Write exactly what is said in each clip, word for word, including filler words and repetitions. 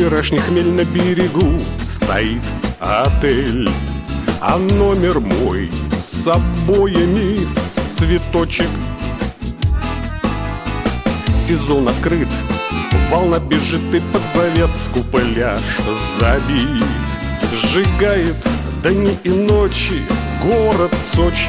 Вчерашний хмель на берегу, стоит отель, а номер мой с обоями в цветочек. Сезон открыт, волна бежит и под завеску пляж забит. Сжигает дни и ночи город Сочи.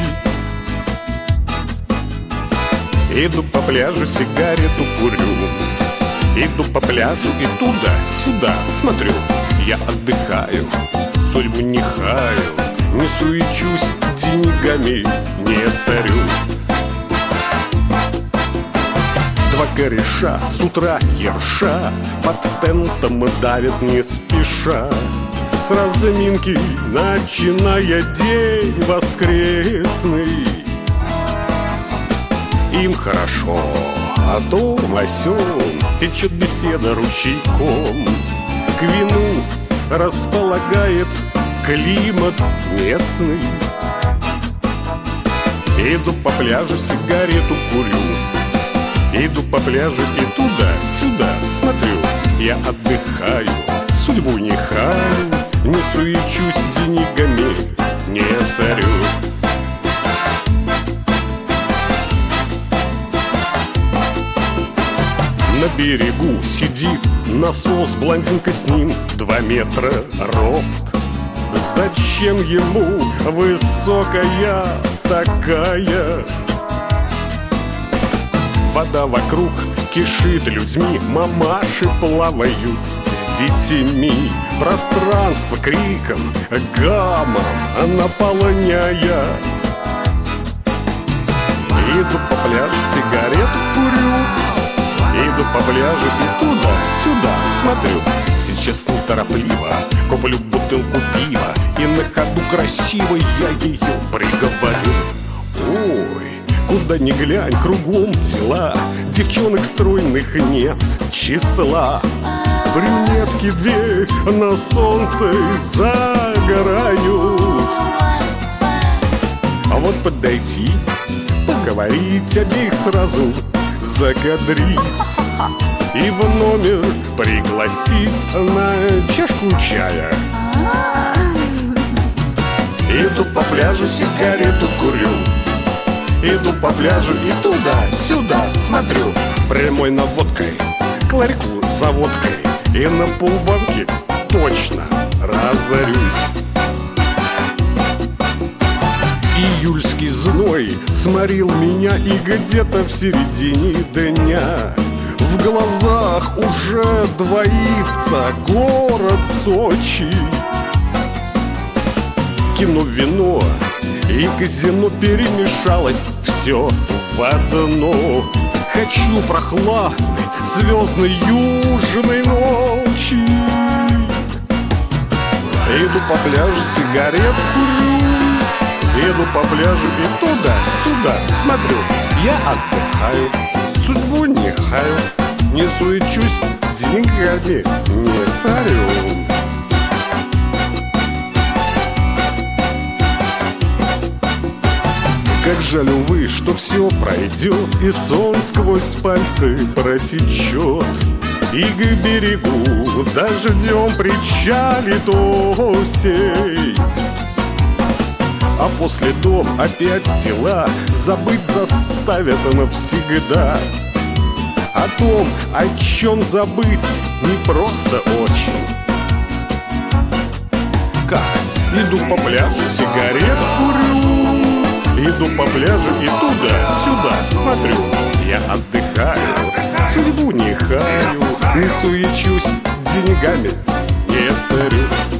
Иду по пляжу, сигарету курю, иду по пляжу и туда-сюда смотрю. Я отдыхаю, судьбу не хаю, не суечусь, деньгами не сорю. Два кореша с утра ерша под тентом давят не спеша. С разминки начиная день воскресный. Им хорошо, о том о сём течет беседа ручейком. К вину располагает климат местный. Иду по пляжу, сигарету курю, иду по пляжу и туда-сюда смотрю. Я отдыхаю, судьбу не хаю, не суечусь, деньгами не сорю. На берегу сидит насос, блондинка с ним два метра рост. Зачем ему высокая такая? Вода вокруг кишит людьми, мамаши плавают с детьми. Пространство криком, гамом наполняя. Иду по пляжу, сигарету курю, иду по пляжу и туда-сюда смотрю. Сейчас неторопливо куплю бутылку пива, и на ходу красиво я ее приговорю. Ой, куда ни глянь, кругом тела, девчонок стройных нет числа. Брюнетки две на солнце загорают. А вот подойти, поговорить, обеих сразу закадрить и в номер пригласить на чашку чая. Иду по пляжу, сигарету курю, иду по пляжу и туда-сюда смотрю. Прямой наводкой, к ларьку за водкой, и на полбанки точно разорюсь. Июльский зной сморил меня, и где-то в середине дня в глазах уже двоится город Сочи. Кино, вино и казино перемешалось все в одно. Хочу прохладной, звездной южной ночи. Иду по пляжу, сигарет курю, иду по пляжу и туда-сюда смотрю. Я отдыхаю, судьбу не хаю, не суечусь, деньгами не сорю. Как жаль, увы, что все пройдет, и сон сквозь пальцы протечет, и к берегу дождем причалит осень. А после дом опять дела забыть заставят навсегда. О том, о чем забыть, непросто очень. Как? Иду по пляжу, сигарет курю, иду по пляжу и туда-сюда смотрю. Я отдыхаю, судьбу не хаю, не суечусь, деньгами не сорю.